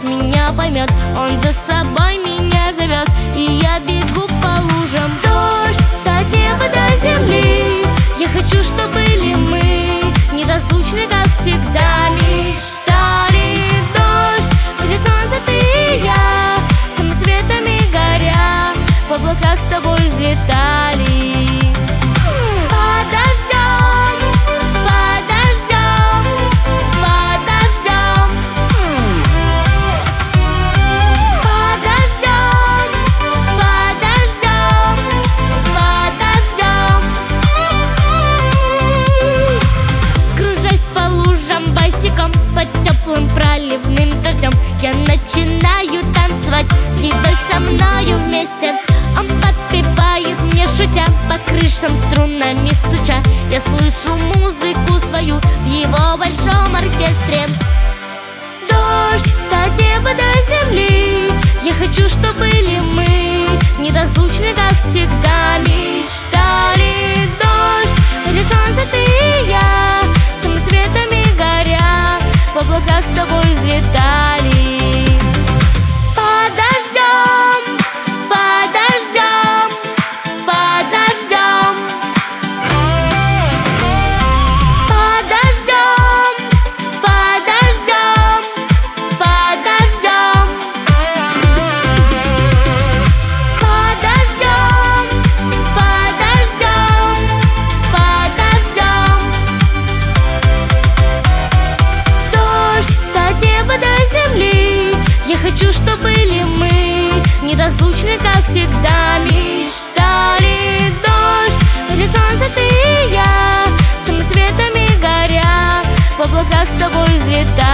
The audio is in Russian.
меня поймет. Он за собой меня зовет, и я бегу по лужам. Дождь от неба до земли, я хочу, чтобы были мы неразлучны, как всегда мечтали. Дождь, где солнце ты и я, самоцветами горя, в облаках с тобой взлетали. Под теплым проливным дождем я начинаю танцевать, и дождь со мною вместе. Он подпевает мне, шутя, по крышам струнами стуча. Я слышу музыку свою в его большом оркестре. Дождь от неба до земли, я хочу, чтобы были мы неразлучны, как всегда мечтали. Дождь, где солнце ты и я, самоцветами горя, в облаках с тобой взлетали. Подождем, подождем, подождем. Подождем, подождем, подождем. Подождем, подождем, подождем. От неба до земли, я хочу, чтобы были мы неразлучны, как всегда мечтали. Дождь, где солнце ты и я, самоцветами горя, в облаках с тобой взлетали.